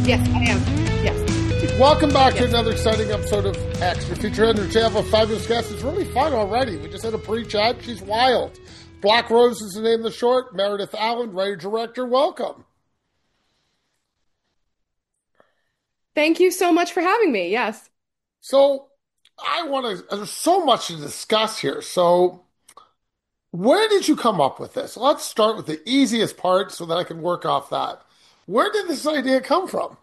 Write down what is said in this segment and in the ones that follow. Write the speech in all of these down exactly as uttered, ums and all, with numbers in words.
Yes, I am. Yes. Welcome back to Yes. another exciting episode of Extra Feature. And today I have a fabulous guest. It's really fun already. We just had a pre-chat. She's wild. Black Rose is the name of the short. Meredith Allen, writer-director. Welcome. Thank you so much for having me. Yes. So I want to, there's so much to discuss here. So where did you come up with this? Let's start with the easiest part so that I can work off that. Where did this idea come from?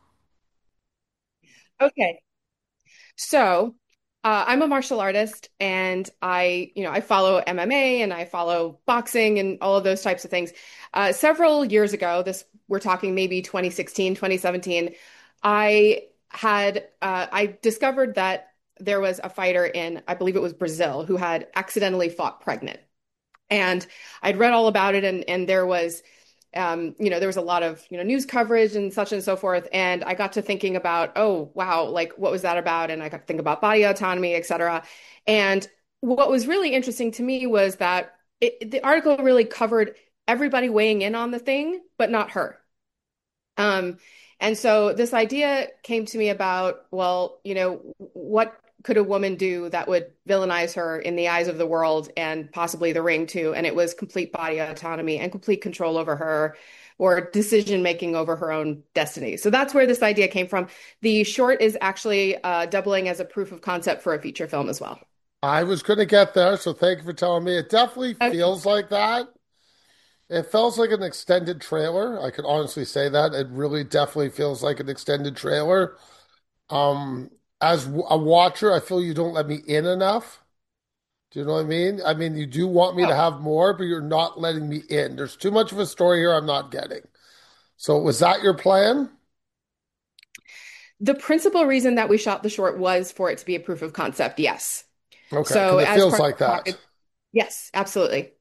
Okay. So, uh, I'm a martial artist and I, you know, I follow M M A and I follow boxing and all of those types of things. Uh, several years ago, this we're talking maybe twenty sixteen, twenty seventeen, I had uh, I discovered that there was a fighter in, I believe it was Brazil, who had accidentally fought pregnant. And I'd read all about it, and and there was, um, you know, there was a lot of, you know, news coverage and such and so forth. And I got to thinking about, oh, wow, like what was that about? And I got to think about body autonomy, et cetera. And what was really interesting to me was that it, the article really covered everybody weighing in on the thing, but not her. Um, and so this idea came to me about, well, you know, what could a woman do that would villainize her in the eyes of the world and possibly the ring too? And it was complete body autonomy and complete control over her or decision making over her own destiny. So that's where this idea came from. The short is actually uh, doubling as a proof of concept for a feature film as well. I was going to get there, so thank you for telling me. It definitely Okay. feels like that. It feels like an extended trailer. I could honestly say that. It really definitely feels like an extended trailer. Um, as w- a watcher, I feel you don't let me in enough. Do you know what I mean? I mean, you do want me to Oh, have more, but you're not letting me in. There's too much of a story here I'm not getting. So was that your plan? the principal reason that we shot the short was for it to be a proof of concept. Yes. Okay, So because it as feels part like of that. it, yes, absolutely.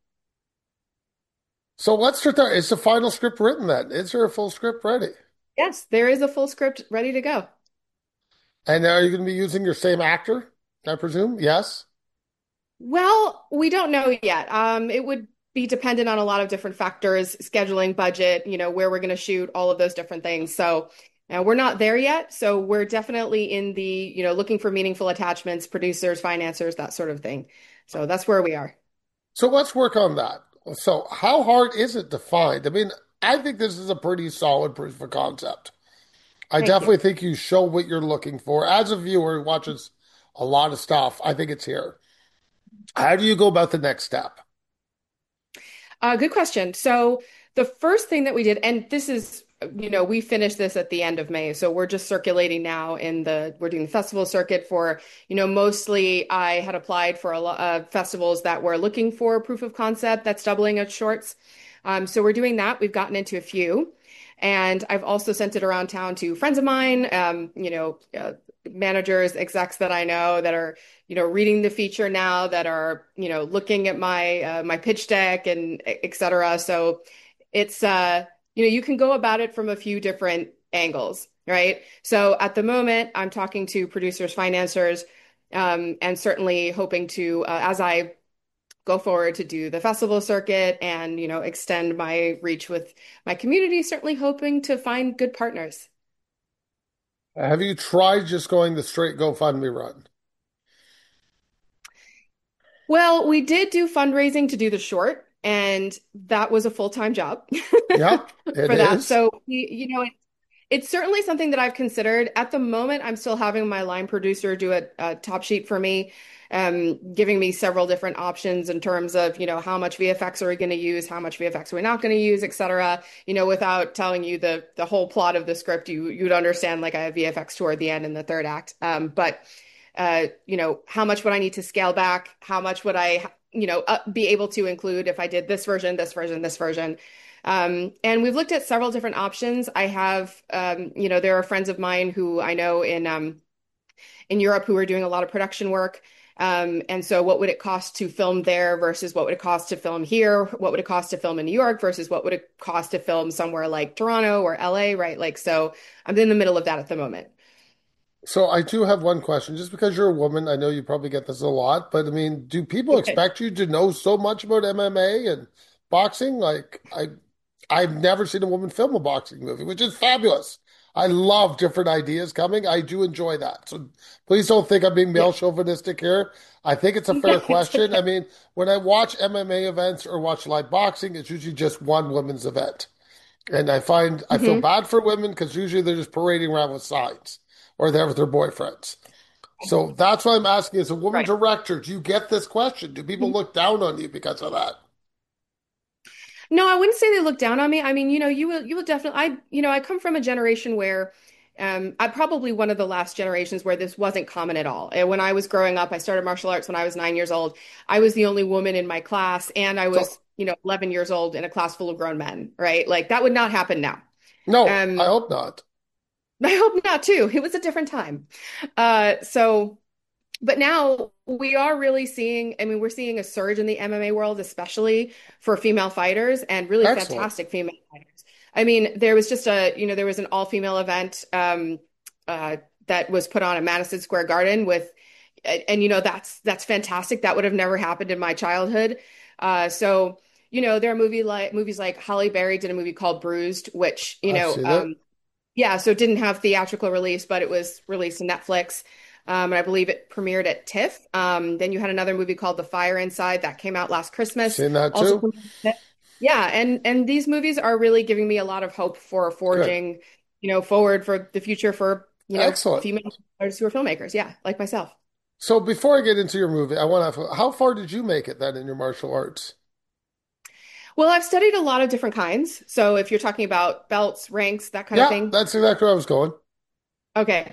So let's start there. Is the final script written then? Is there a full script ready? Yes, there is a full script ready to go. And are you going to be using your same actor, I presume? Yes? Well, we don't know yet. Um, it would be dependent on a lot of different factors, scheduling, budget, you know, where we're going to shoot, all of those different things. So, uh, we're not there yet. So we're definitely in the, you know, looking for meaningful attachments, producers, financiers, that sort of thing. So that's where we are. So let's work on that. So how hard is it to find? I mean, I think this is a pretty solid proof of concept. I Thank you. definitely think you show what you're looking for. As a viewer who watches a lot of stuff, I think it's here. How do you go about the next step? Uh, good question. So the first thing that we did, and this is, you know, we finished this at the end of May, so we're just circulating now in the, we're doing the festival circuit for, you know, mostly I had applied for a lot of festivals that were looking for proof of concept that's doubling as shorts. Um, so we're doing that. We've gotten into a few. And I've also sent it around town to friends of mine, um, you know, uh, managers, execs that I know that are, you know, reading the feature now, that are, you know, looking at my uh, my pitch deck and et cetera. So it's, uh, you know, you can go about it from a few different angles, right? So at the moment, I'm talking to producers, financiers, um, and certainly hoping to, uh, as I go forward to do the festival circuit and, you know, extend my reach with my community, certainly hoping to find good partners. Have you tried just going the straight GoFundMe run? Well, we did do fundraising to do the short, and that was a full-time job Yeah, it for that. is. So, we, you know, it, it's certainly something that I've considered. At the moment, I'm still having my line producer do a, a top sheet for me, um, giving me several different options in terms of, you know, how much V F X are we going to use, how much V F X are we not going to use, et cetera. You know, without telling you the the whole plot of the script, you you'd understand like I have V F X toward the end in the third act. Um, but uh, you know, how much would I need to scale back? How much would I, you know, uh, be able to include if I did this version, this version, this version? Um, and we've looked at several different options. I have, um, you know, there are friends of mine who I know in um, in Europe who are doing a lot of production work. Um, and so what would it cost to film there versus what would it cost to film here? What would it cost to film in New York versus what would it cost to film somewhere like Toronto or L A, right? Like, so I'm in the middle of that at the moment. So I do have one question. Just because you're a woman, I know you probably get this a lot, but I mean, do people expect you to know so much about M M A and boxing? Like I I've never seen a woman film a boxing movie, which is fabulous. I love different ideas coming. I do enjoy that. So please don't think I'm being Yeah. male chauvinistic here. I think it's a fair It's question. okay. I mean, when I watch M M A events or watch live boxing, it's usually just one women's event. And I find I feel Hmm. bad for women because usually they're just parading around with signs or they're with their boyfriends. So that's what I'm asking as a woman Right. director, do you get this question? Do people look down on you because of that? No, I wouldn't say they look down on me. I mean, you know, you will you will definitely I you know, I come from a generation where um I'm probably one of the last generations where this wasn't common at all. And when I was growing up, I started martial arts when I was nine years old. I was the only woman in my class and I So was, you know, eleven years old in a class full of grown men, right? Like that would not happen now. no, I Um hope not. I hope not too. It was a different time. Uh so But now we are really seeing, I mean, we're seeing a surge in the M M A world, especially for female fighters and really Excellent. fantastic female fighters. I mean, there was just a, you know, there was an all-female event um, uh, that was put on at Madison Square Garden with, and, and, you know, that's that's fantastic. That would have never happened in my childhood. Uh, so, you know, there are movie like movies like Halle Berry did a movie called Bruised, which, you I've know, seen it. um, yeah, so it didn't have theatrical release, but it was released on Netflix. Um, and I believe it premiered at TIFF. Um, then you had another movie called The Fire Inside that came out last Christmas. Seen that Also, too? premiered at TIFF. Yeah, and and these movies are really giving me a lot of hope for Good. forging, you know, forward for the future for, you know, Excellent. female artists who are filmmakers. Yeah, like myself. So before I get into your movie, I want to, how far did you make it then in your martial arts? Well, I've studied a lot of different kinds. So if you're talking about belts, ranks, that kind of Yeah, thing. that's exactly where I was going. Okay.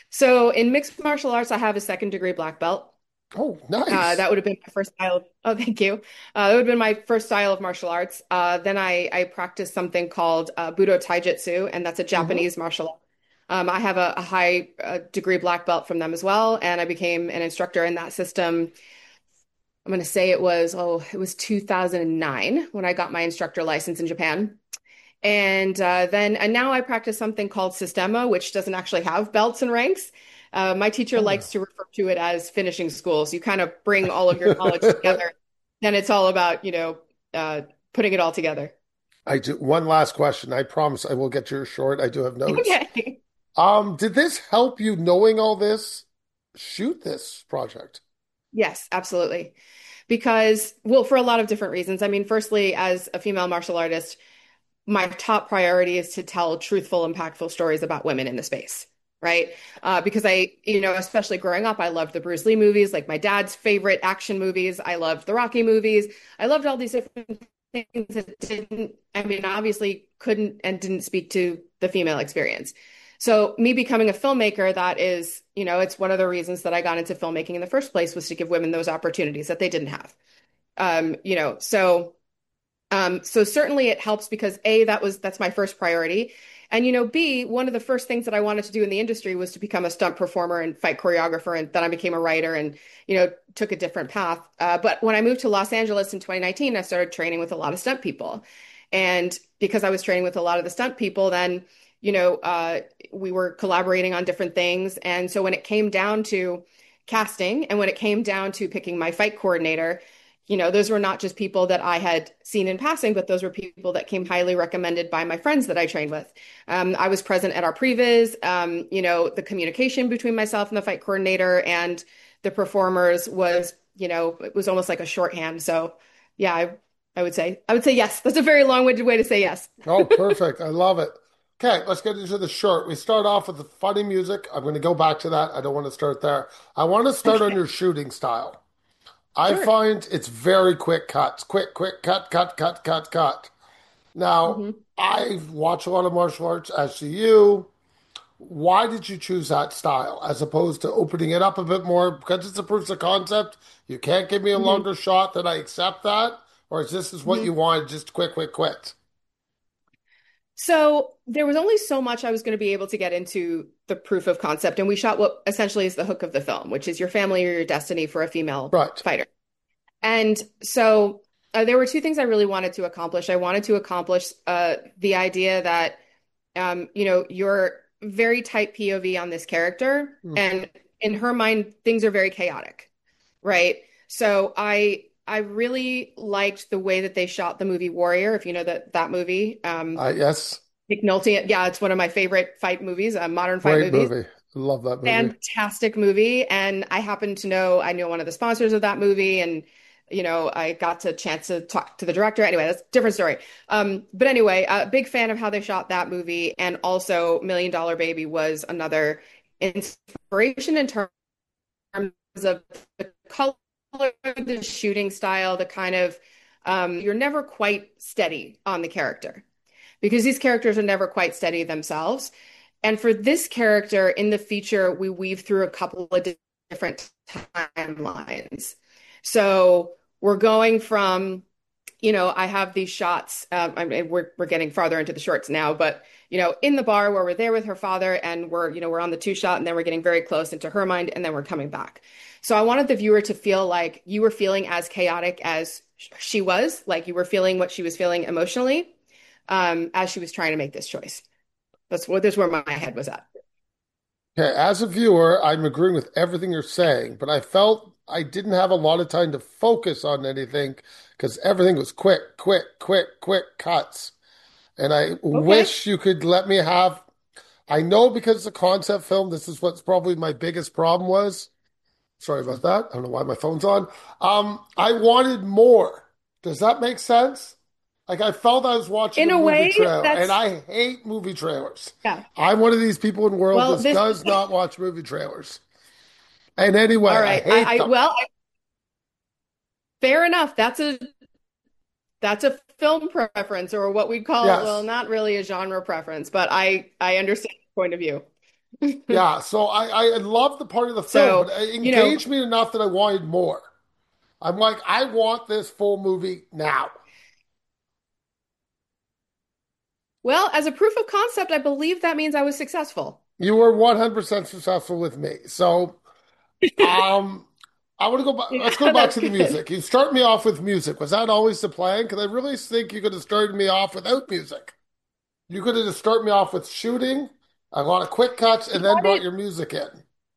So in mixed martial arts, I have a second degree black belt. Oh, Uh, nice. that would have been my first style of, oh, thank you. Uh, that would have been my first style of martial arts. Uh, then I, I practiced something called uh, Budo Taijutsu, and that's a Hmm. Japanese martial art. Um, I have a, a high uh, degree black belt from them as well, and I became an instructor in that system. I'm going to say it was, oh, it was two thousand nine when I got my instructor license in Japan. And uh, then, and now I practice something called Sistema, which doesn't actually have belts and ranks. Uh, my teacher Oh. likes to refer to it as finishing school. So you kind of bring all of your knowledge together. Then it's all about, you know, uh, putting it all together. I do one last question. I promise I will get yours short. I do have notes. Okay. Um, did this help you knowing all this shoot this project? Yes, absolutely. Because, well, for a lot of different reasons. I mean, firstly, as a female martial artist, my top priority is to tell truthful, impactful stories about women in the space, right? Uh, because I, you know, especially growing up, I loved the Bruce Lee movies, like my dad's favorite action movies. I loved the Rocky movies. I loved all these different things that didn't, I mean, obviously couldn't and didn't speak to the female experience. So me becoming a filmmaker, that is, you know, it's one of the reasons that I got into filmmaking in the first place was to give women those opportunities that they didn't have. Um, you know, so um, so certainly it helps because A, that was that's my first priority. And you know, B, one of the first things that I wanted to do in the industry was to become a stunt performer and fight choreographer, and then I became a writer and you know took a different path. Uh, but when I moved to Los Angeles in twenty nineteen, I started training with a lot of stunt people, and because I was training with a lot of the stunt people, then you know uh, we were collaborating on different things. And so when it came down to casting, and when it came down to picking my fight coordinator, you know, those were not just people that I had seen in passing, but those were people that came highly recommended by my friends that I trained with. Um, I was present at our previs. Um, you know, the communication between myself and the fight coordinator and the performers was, you know, it was almost like a shorthand. So, yeah, I, I would say, I would say yes. That's a very long-winded way to say yes. Oh, perfect. I love it. Okay, let's get into the short. We start off with the funny music. I'm going to go back to that. I don't want to start there. I want to start on Okay, your shooting style. I sure. find it's very quick cuts. Quick, quick, cut, cut, cut, cut, cut. Now, Hmm. I watch a lot of martial arts, as do you. Why did you choose that style as opposed to opening it up a bit more? Because it's a proof of concept. You can't give me a Hmm. longer shot, that I accept that? Or is this is what Hmm. you wanted, just quick, quick, quit? So there was only so much I was going to be able to get into the proof of concept, and we shot what essentially is the hook of the film, which is your family or your destiny for a female Right. fighter. And so uh, there were two things I really wanted to accomplish. I wanted to accomplish uh, the idea that, um, you know, you're very tight P O V on this character, Hmm. and in her mind, things are very chaotic, right? So I I really liked the way that they shot the movie Warrior, if you know that that movie. Um, Uh, yes. Nick Nolte, yeah, it's one of my favorite fight movies, uh, modern fight Great movies. movie. Love that movie. Fantastic movie. And I happen to know, I know one of the sponsors of that movie, and you know, I got a chance to talk to the director. Anyway, that's a different story. Um, but anyway, a big fan of how they shot that movie. And also Million Dollar Baby was another inspiration in terms of the color, the shooting style, the kind of um, you're never quite steady on the character because these characters are never quite steady themselves. And for this character in the feature, we weave through a couple of di- different timelines. So we're going from, you know, I have these shots. Um, I mean, we're we're getting farther into the shorts now, but you know, in the bar where we're there with her father, and we're, you know, we're on the two shot, and then we're getting very close into her mind, and then we're coming back. So I wanted the viewer to feel like you were feeling as chaotic as she was, like you were feeling what she was feeling emotionally, um, as she was trying to make this choice. That's what that's where my head was at. Okay, as a viewer, I'm agreeing with everything you're saying, but I felt I didn't have a lot of time to focus on anything because everything was quick, quick, quick, quick cuts. And I Okay. wish you could let me have. I know because it's a concept film, this is what's probably my biggest problem was. Sorry about that. I don't know why my phone's on. Um, I wanted more. Does that make sense? Like I felt I was watching a In a movie way, trailer, and that's I hate movie trailers. yeah. I'm one of these people in the world Well, that this does not watch movie trailers. And anyway, all I right. I, hate I them. well, I, fair enough. That's a that's a film preference, or what we'd call, well, Yes. not really a genre preference, but I I understand your point of view. Yeah. So I, I love the part of the film, but So, it you know, engaged me enough that I wanted more. I'm like, I want this full movie now. well, as a proof of concept, I believe that means I was successful. You were one hundred percent successful with me. So Um, I want to go back. Yeah, Let's go back that's to the good. music. You start me off with music. Was that always the plan? Because I really think you could have started me off without music. You could have just started me off with shooting, a lot of quick cuts, We and then tried brought it. your music in.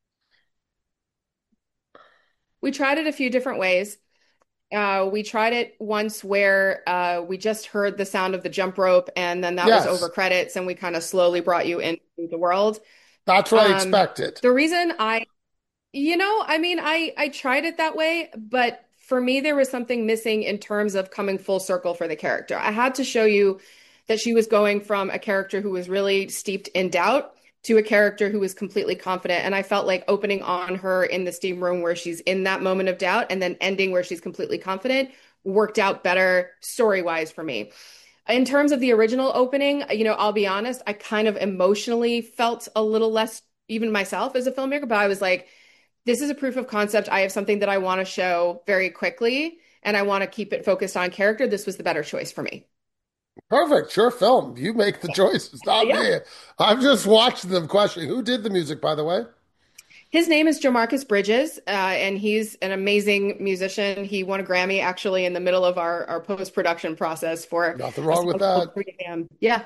We tried it a few different ways. Uh, we tried it once where uh, we just heard the sound of the jump rope, and then that was over Yes, credits, and we kind of slowly brought you into the world. that's what I Um, expected. the reason I You know, I mean, I I tried it that way, but for me there was something missing in terms of coming full circle for the character. I had to show you that she was going from a character who was really steeped in doubt to a character who was completely confident. And I felt like opening on her in the steam room where she's in that moment of doubt and then ending where she's completely confident worked out better story-wise for me. In terms of the original opening, you know, I'll be honest, I kind of emotionally felt a little less even myself as a filmmaker, but I was like, this is a proof of concept. I have something that I want to show very quickly, and I want to keep it focused on character. This was the better choice for me. Perfect. Sure, film. You make the choices, not Yeah. me. I'm just watching them questioning. Who did the music, by the way? His name is Jamarcus Bridges, uh, and he's an amazing musician. He won a Grammy actually in the middle of our, our post-production process for Nothing a wrong with song called that. three a m. Yeah.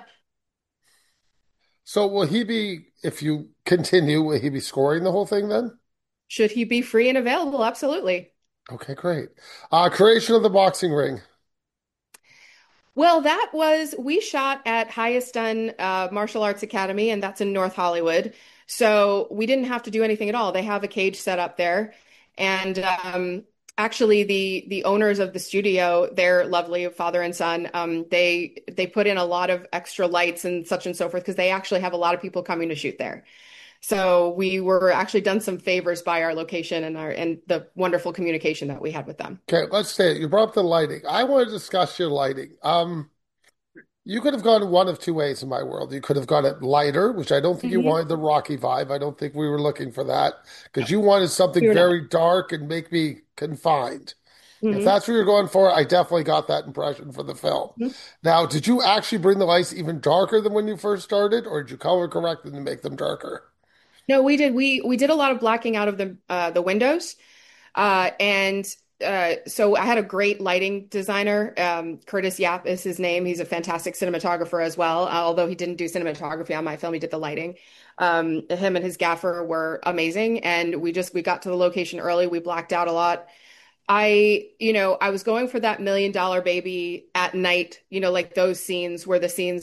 So will he be, if you continue, will he be scoring the whole thing then? Should he be free and available? Absolutely. Okay, great. Uh, creation of the boxing ring. Well, that was, we shot at Highest Done uh, Martial Arts Academy, and that's in North Hollywood. So we didn't have to do anything at all. They have a cage set up there. And um, actually, the the owners of the studio, they're lovely, father and son. Um, they they put in a lot of extra lights and such and so forth because they actually have a lot of people coming to shoot there. So we were actually done some favors by our location and our and the wonderful communication that we had with them. Okay, let's say it. You brought up the lighting. I want to discuss your lighting. Um, you could have gone one of two ways in my world. You could have gone it lighter, which I don't think you Hmm. wanted the Rocky vibe. I don't think we were looking for that because you wanted something You're not. very dark and make me confined. If Hmm. that's what you're going for, I definitely got that impression for the film. Now, did you actually bring the lights even darker than when you first started, or did you color correct them to make them darker? No, we did. We we did a lot of blacking out of the uh, the windows, uh, and uh, so I had a great lighting designer. Um, Curtis Yap is his name. He's a fantastic cinematographer as well. Uh, although he didn't do cinematography on my film, he did the lighting. Um, him and his gaffer were amazing, and we just we got to the location early. We blacked out a lot. I, you know, I was going for that million dollar baby at night. You know, like those scenes were the scenes that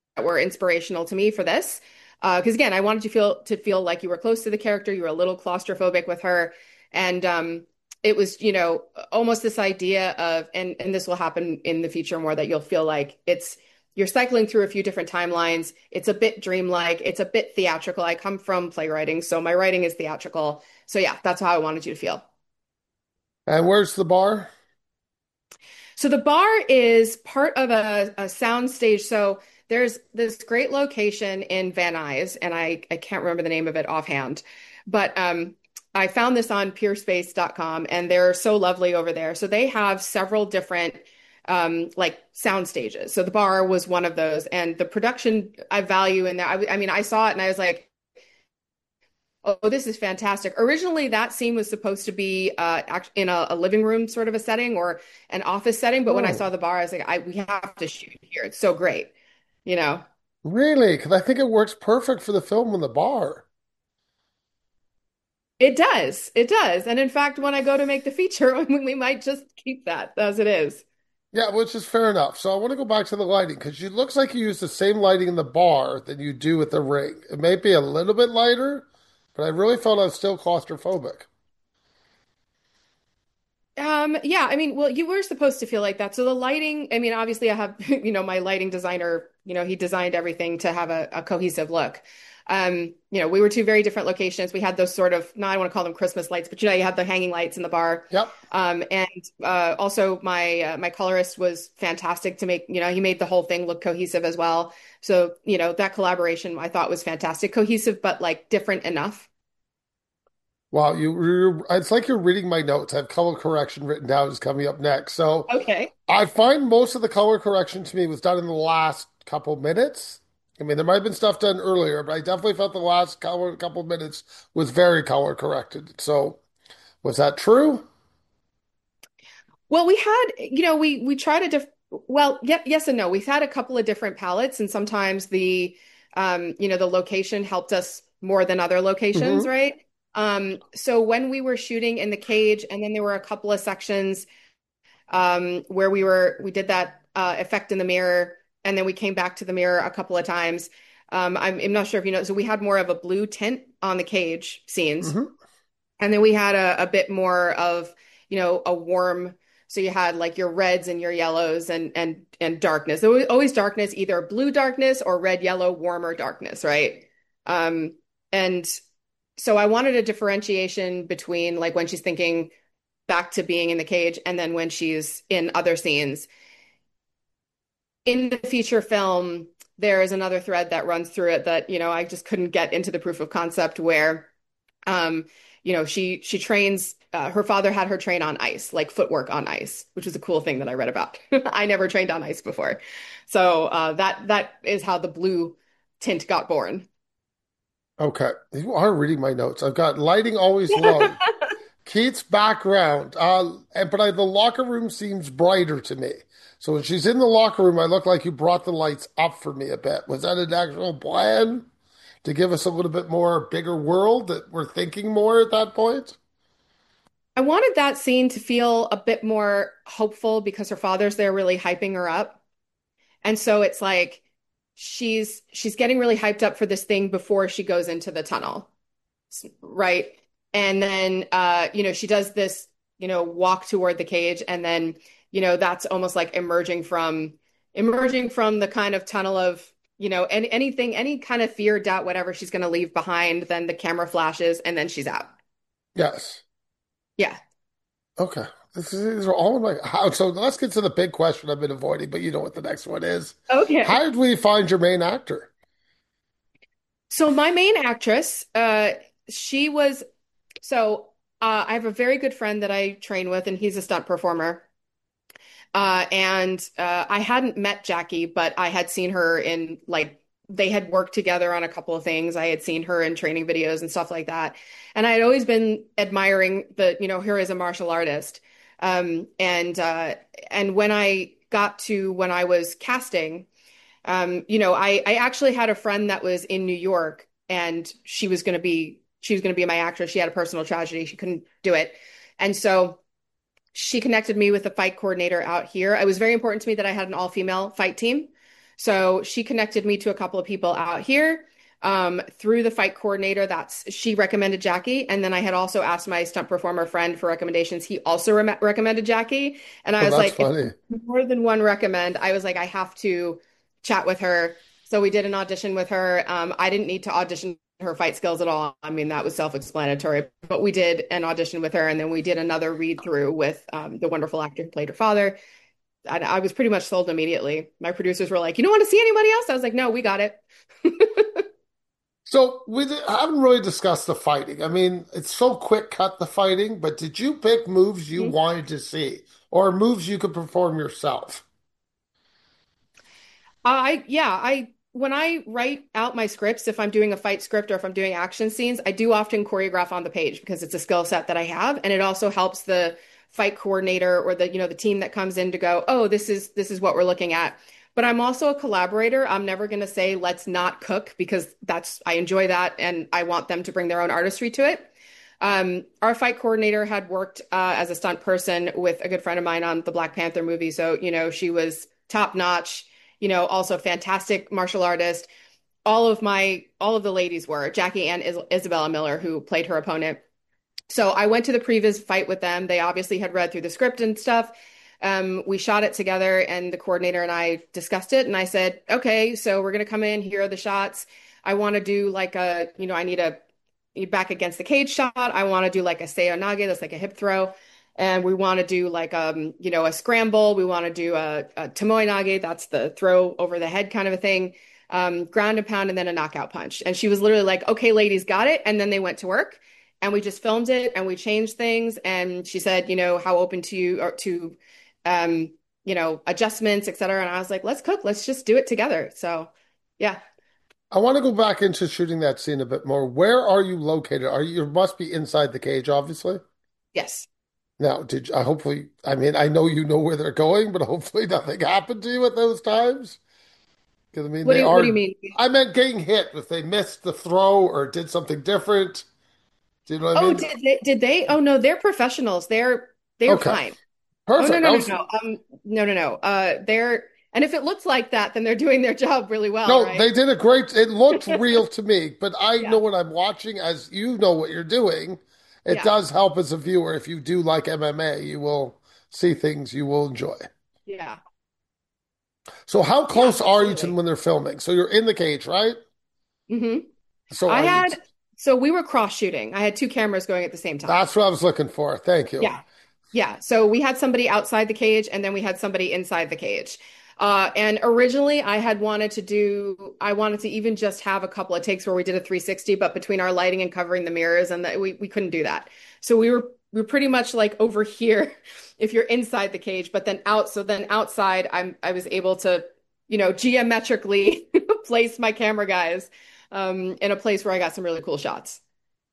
were inspirational to me for this. Because again, I wanted to feel to feel like you were close to the character, you were a little claustrophobic with her, and um, it was, you know, almost this idea of, and and this will happen in the future more, that you'll feel like it's you're cycling through a few different timelines. It's a bit dreamlike, it's a bit theatrical. I come from playwriting, so my writing is theatrical. So yeah, that's how I wanted you to feel. And where's the bar? So the bar is part of a, a sound stage. So there's this great location in Van Nuys, and I, I can't remember the name of it offhand, but um, I found this on peerspace dot com, and they're so lovely over there. So they have several different um, like sound stages. So the bar was one of those, and the production I value in there. I, I mean, I saw it and I was like, oh, this is fantastic. Originally, that scene was supposed to be uh, act in a, a living room sort of a setting or an office setting. But when I Oh, saw the bar, I was like, I, we have to shoot here. It's so great, you know? really? Because I think it works perfect for the film in the bar. It does. It does. And in fact, when I go to make the feature, we might just keep that as it is. Yeah, which is fair enough. So I want to go back to the lighting because it looks like you use the same lighting in the bar than you do at the ring. It may be a little bit lighter, but I really felt I was still claustrophobic. Um, yeah, I mean, well, you were supposed to feel like that. So the lighting, I mean, obviously I have, you know, my lighting designer, you know, he designed everything to have a, a cohesive look. Um, you know, we were two very different locations. We had those sort of, no, I don't want to call them Christmas lights, but you know, you had the hanging lights in the bar. Yep. Um, and uh, also my uh, my colorist was fantastic to make, you know, he made the whole thing look cohesive as well. So, you know, that collaboration I thought was fantastic, cohesive, but like different enough. Wow, you, you're, it's like you're reading my notes. I have color correction written down is coming up next. So Okay. I find most of the color correction to me was done in the last couple minutes. I mean, there might have been stuff done earlier, but I definitely felt the last color, couple minutes was very color corrected. So was that true? Well, we had, you know, we we tried a diff well, yeah, yes and no. We've had a couple of different palettes, and sometimes the um, you know, the location helped us more than other locations, Hmm. right? Um, so when we were shooting in the cage, and then there were a couple of sections um where we were we did that uh effect in the mirror, and then we came back to the mirror a couple of times. Um, I'm, I'm not sure if you know, so we had more of a blue tint on the cage scenes. Hmm. And then we had a, a bit more of, you know, a warm. So you had like your reds and your yellows and and and darkness. There was always darkness, either blue darkness or red, yellow, warmer darkness, right? Um, and so I wanted a differentiation between like when she's thinking back to being in the cage and then when she's in other scenes. In the feature film, there is another thread that runs through it that, you know, I just couldn't get into the proof of concept where um, you know, she she trains. Uh, her father had her train on ice, like footwork on ice, which was a cool thing that I read about. I never trained on ice before, so uh, that that is how the blue tint got born. Okay. You are reading my notes. I've got lighting always low. Kate's background, uh, and but I, the locker room seems brighter to me. So when she's in the locker room, I look like you brought the lights up for me a bit. Was that an actual plan to give us a little bit more bigger world that we're thinking more at that point? I wanted that scene to feel a bit more hopeful because her father's there really hyping her up. And so it's like she's she's getting really hyped up for this thing before she goes into the tunnel. Right. And then, uh, you know, she does this, you know, walk toward the cage. And then, you know, that's almost like emerging from emerging from the kind of tunnel of, you know, any, anything, any kind of fear, doubt, whatever she's going to leave behind. Then the camera flashes and then she's out. Yes. Yeah. Okay. This is, these are all in my. How, so let's get to the big question I've been avoiding, but you know what the next one is. Okay. How did we find your main actor? So my main actress, uh, she was, so uh, I have a very good friend that I train with, and he's a stunt performer. Uh, and uh, I hadn't met Jackie, but I had seen her in like they had worked together on a couple of things. I had seen her in training videos and stuff like that. And I had always been admiring the, you know, her as a martial artist. Um, and uh, and when I got to when I was casting, um, you know, I I actually had a friend that was in New York, and she was going to be she was going to be my actress. She had a personal tragedy. She couldn't do it. And so she connected me with the fight coordinator out here. It was very important to me that I had an all-female fight team. So she connected me to a couple of people out here um, through the fight coordinator. That's she recommended Jackie, and then I had also asked my stunt performer friend for recommendations. He also re recommended Jackie, and I Oh, was that's like, if funny. more than one recommend, I was like, I have to chat with her. So we did an audition with her. Um, I didn't need to audition her fight skills at all. I mean, that was self-explanatory, but we did an audition with her, and then we did another read through with um, the wonderful actor who played her father. And I was pretty much sold immediately. My producers were like, "You don't want to see anybody else?" I was like, "No, we got it." So we di- haven't really discussed the fighting. I mean, it's so quick cut the fighting, but did you pick moves you wanted to see or moves you could perform yourself? I yeah, I when I write out my scripts, if I'm doing a fight script or if I'm doing action scenes, I do often choreograph on the page because it's a skill set that I have, and it also helps the fight coordinator or the you know the team that comes in to go, "Oh, this is this is what we're looking at." But I'm also a collaborator. I'm never going to say let's not cook because that's I enjoy that and I want them to bring their own artistry to it. Um, our fight coordinator had worked uh, as a stunt person with a good friend of mine on the Black Panther movie, so you know she was top notch, you know, also fantastic martial artist. All of my, all of the ladies were Jackie and Is Isabella Miller, who played her opponent. So I went to the previous fight with them. They obviously had read through the script and stuff. Um, we shot it together, and the coordinator and I discussed it. And I said, okay, so we're going to come in. Here are the shots. I want to do like a, you know, I need a back against the cage shot. I want to do like a seoi nage, that's like a hip throw. And we want to do like um, you know, a scramble. We want to do a, a tomoe nage, that's the throw over the head kind of a thing. Um, ground and pound, and then a knockout punch. And she was literally like, okay, ladies, got it. And then they went to work and we just filmed it and we changed things. And she said, you know, how open to you or to um, you know, adjustments, et cetera. And I was like, let's cook, let's just do it together. So yeah. I want to go back into shooting that scene a bit more. Where are you located? Are you, you must be inside the cage, obviously. Yes. Now, did you, I hopefully, I mean, I know you know where they're going, but hopefully nothing happened to you at those times. Because, I mean, What they do you, what do you are, mean? I meant getting hit if they missed the throw or did something different. Do you know what I Oh, mean? did they, did they? Oh no, they're professionals. They're they're Okay, fine. Oh no, perfect. no, I no, was, no. Um, no, no, no. Uh, they're and if it looks like that, then they're doing their job really well, no, right? they did a great, it looked real to me, but I know Yeah, what I'm watching as you know what you're doing. It yeah, does help as a viewer. If you do like M M A, you will see things you will enjoy. yeah, So how yeah, close are you to them absolutely. when they're filming? So you're in the cage, right? hmm So I are you, had so we were cross shooting. I had two cameras going at the same time. that's what I was looking for. Thank you. Yeah. Yeah. So we had somebody outside the cage and then we had somebody inside the cage. Uh, and originally I had wanted to do, I wanted to even just have a couple of takes where we did a three sixty, but between our lighting and covering the mirrors and that we, we couldn't do that. So we were, we were pretty much like over here if you're inside the cage, but then out. So then outside I'm, I was able to, you know, geometrically place my camera guys, um, in a place where I got some really cool shots.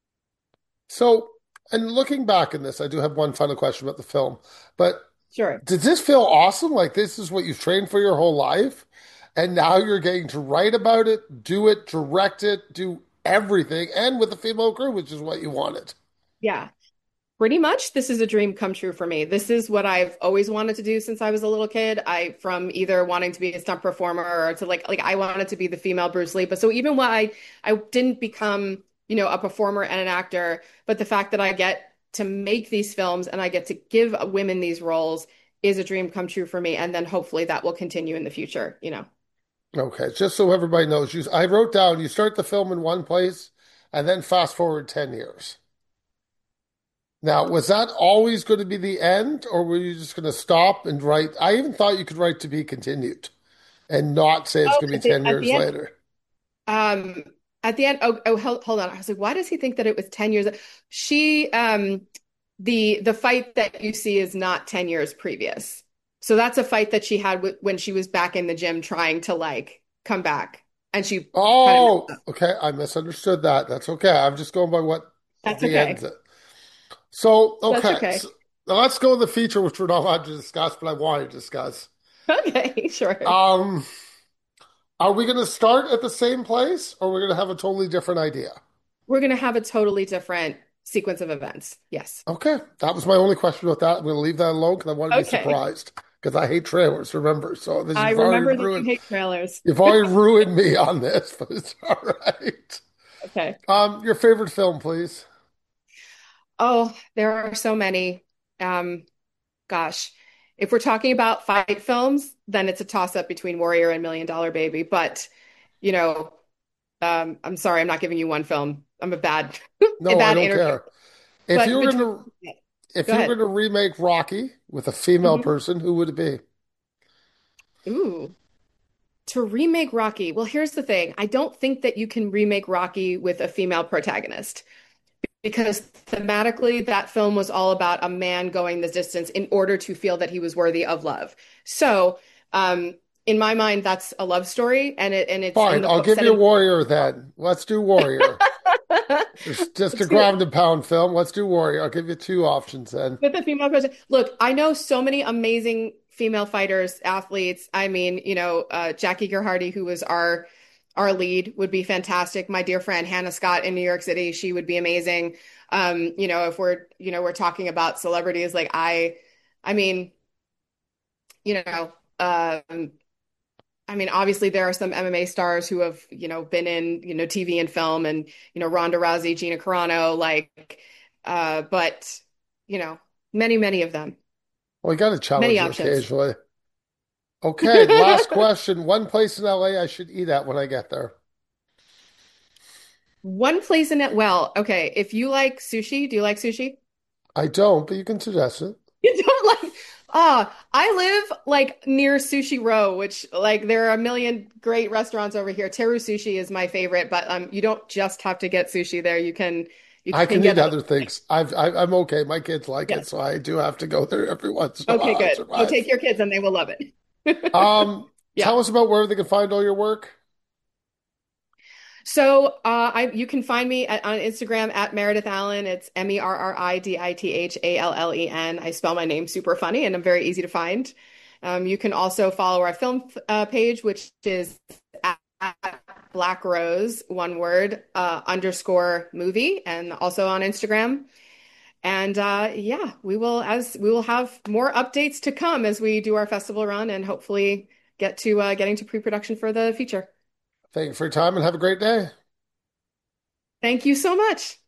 So, and looking back in this, I do have one final question about the film. But Sure. did this feel awesome? Like this is what you've trained for your whole life, and now you're getting to write about it, do it, direct it, do everything, and with a female crew, which is what you wanted. Yeah. Pretty much, this is a dream come true for me. This is what I've always wanted to do since I was a little kid. I from either wanting to be a stunt performer or to like like I wanted to be the female Bruce Lee. But so even while I I didn't become, you know, a performer and an actor, but the fact that I get to make these films and I get to give women these roles is a dream come true for me. And then hopefully that will continue in the future, you know. Okay, just so everybody knows, you, I wrote down you start the film in one place and then fast forward ten years. Now, was that always going to be the end, or were you just going to stop and write? I even thought you could write to be continued and not say it's Oh, going to be at the, ten at years the end, later. um, at the end, oh, oh, hold, hold on. I was like, why does he think that it was ten years? She, um, the the fight that you see is not ten years previous. So that's a fight that she had w when she was back in the gym trying to like come back and she kind of Oh, messed up. okay. I misunderstood that. That's okay. I'm just going by what That's the end. okay. So, That's okay. okay. So, now let's go to the feature, which we're not allowed to discuss, but I want to discuss. Okay, sure. Um, are we going to start at the same place, or we're going to have a totally different idea? We're gonna have a totally different sequence of events. Yes. Okay, that was my only question about that. I'm going to leave that alone because I want to be Okay. surprised. because I hate trailers, remember? So this I you've already remember that you ruined hate trailers. you've already ruined me on this, but it's all right. Okay. Um, your favorite film, please. Oh, there are so many. Um, gosh, if we're talking about fight films, then it's a toss-up between Warrior and Million Dollar Baby. But, you know, um, I'm sorry, I'm not giving you one film. I'm a bad, a No, I bad don't interview. care. If you But were between, gonna yeah, if go you were ahead. gonna remake Rocky with a female Mhm. person, who would it be? Ooh, to remake Rocky. Well, here's the thing. I don't think that you can remake Rocky with a female protagonist, because thematically that film was all about a man going the distance in order to feel that he was worthy of love. So, um, in my mind, that's a love story, and it and it's in Fine, the I'll book give set you in Warrior then. Let's do Warrior. It's just a Let's do it ground and pound film. Let's do Warrior. I'll give you two options then. with a female person. Look, I know so many amazing female fighters, athletes. I mean, you know, uh, Jackie Gerhardy, who was our our lead, would be fantastic. My dear friend Hannah Scott in New York City, she would be amazing. Um, you know, if we're, you know, we're talking about celebrities, like I, I mean, you know, um, I mean, obviously there are some M M A stars who have, you know, been in, you know, T V and film, and, you know, Ronda Rousey, Gina Carano, like, uh, but, you know, many, many of them, Well, you got to many challenge you options. occasionally. Okay, last question. One place in L A I should eat at when I get there. One place in it. Well, okay. If you like sushi, do you like sushi? I don't, but you can suggest it. You don't like, ah, I live like near Sushi Row, which like there are a million great restaurants over here. Teru Sushi is my favorite, but um, you don't just have to get sushi there. You can you I can can get eat other. other things. I've, I, I'm okay. My kids like it, Yes. so I do have to go there every once in a Okay, while to good. So survive. take your kids and they will love it. Um, Yeah. tell us about where they can find all your work. So uh, I you can find me at, on Instagram at Meredith Allen. It's M E R R I D I T H A L L E N. I spell my name super funny and I'm very easy to find. Um, you can also follow our film uh, page, which is at, at Black Rose, one word, uh, underscore movie, and also on Instagram. And uh, yeah, we will as we will have more updates to come as we do our festival run and hopefully get to uh, getting to pre-production for the feature. Thank you for your time and have a great day. Thank you so much.